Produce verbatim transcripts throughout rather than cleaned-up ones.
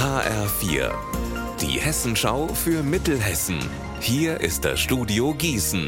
H R vier, die Hessenschau für Mittelhessen. Hier ist das Studio Gießen.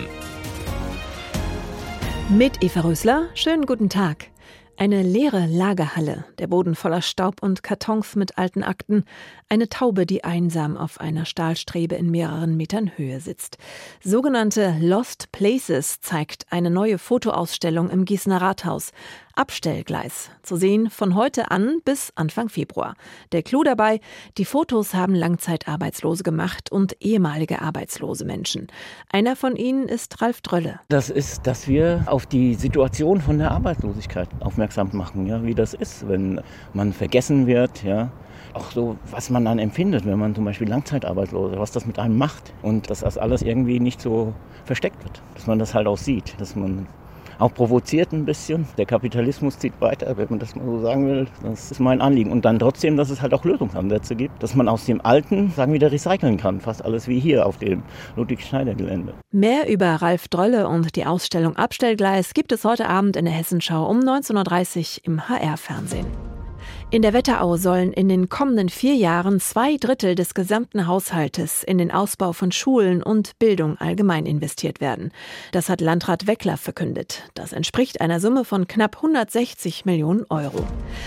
Mit Eva Rösler, schönen guten Tag. Eine leere Lagerhalle, der Boden voller Staub und Kartons mit alten Akten, eine Taube, die einsam auf einer Stahlstrebe in mehreren Metern Höhe sitzt. Sogenannte Lost Places zeigt eine neue Fotoausstellung im Gießener Rathaus. Abstellgleis, zu sehen von heute an bis Anfang Februar. Der Clou dabei, die Fotos haben Langzeitarbeitslose gemacht und ehemalige arbeitslose Menschen. Einer von ihnen ist Ralf Drölle. Das ist, dass wir auf die Situation von der Arbeitslosigkeit aufmerksam machen, ja, wie das ist, wenn man vergessen wird, ja. Auch so, was man dann empfindet, wenn man zum Beispiel langzeitarbeitslos ist, was das mit einem macht. Und dass das alles irgendwie nicht so versteckt wird, dass man das halt auch sieht, dass man auch provoziert ein bisschen. Der Kapitalismus zieht weiter, wenn man das mal so sagen will. Das ist mein Anliegen. Und dann trotzdem, dass es halt auch Lösungsansätze gibt, dass man aus dem Alten, sagen wir, wieder recyceln kann. Fast alles wie hier auf dem Ludwig-Schneider-Gelände. Mehr über Ralf Drölle und die Ausstellung Abstellgleis gibt es heute Abend in der Hessenschau um neunzehn Uhr dreißig im H R-Fernsehen. In der Wetterau sollen in den kommenden vier Jahren zwei Drittel des gesamten Haushaltes in den Ausbau von Schulen und Bildung allgemein investiert werden. Das hat Landrat Weckler verkündet. Das entspricht einer Summe von knapp hundertsechzig Millionen Euro.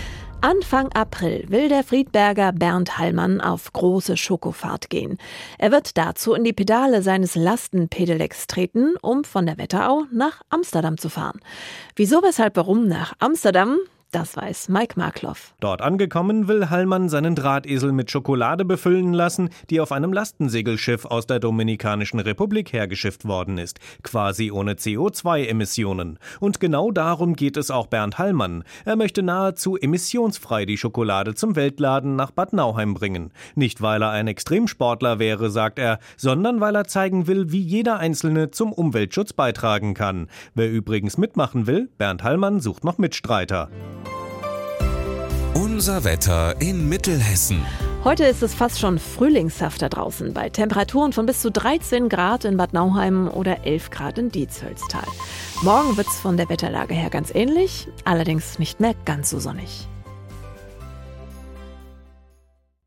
Anfang April will der Friedberger Bernd Hallmann auf große Schokofahrt gehen. Er wird dazu in die Pedale seines Lastenpedelecs treten, um von der Wetterau nach Amsterdam zu fahren. Wieso, weshalb, warum nach Amsterdam? Das weiß Mike Markloff. Dort angekommen will Hallmann seinen Drahtesel mit Schokolade befüllen lassen, die auf einem Lastensegelschiff aus der Dominikanischen Republik hergeschifft worden ist, quasi ohne C O zwei Emissionen. Und genau darum geht es auch Bernd Hallmann. Er möchte nahezu emissionsfrei die Schokolade zum Weltladen nach Bad Nauheim bringen. Nicht, weil er ein Extremsportler wäre, sagt er, sondern weil er zeigen will, wie jeder Einzelne zum Umweltschutz beitragen kann. Wer übrigens mitmachen will, Bernd Hallmann sucht noch Mitstreiter. Unser Wetter in Mittelhessen. Heute ist es fast schon frühlingshaft da draußen, bei Temperaturen von bis zu dreizehn Grad in Bad Nauheim oder elf Grad in Dietshölztal. Morgen wird es von der Wetterlage her ganz ähnlich, allerdings nicht mehr ganz so sonnig.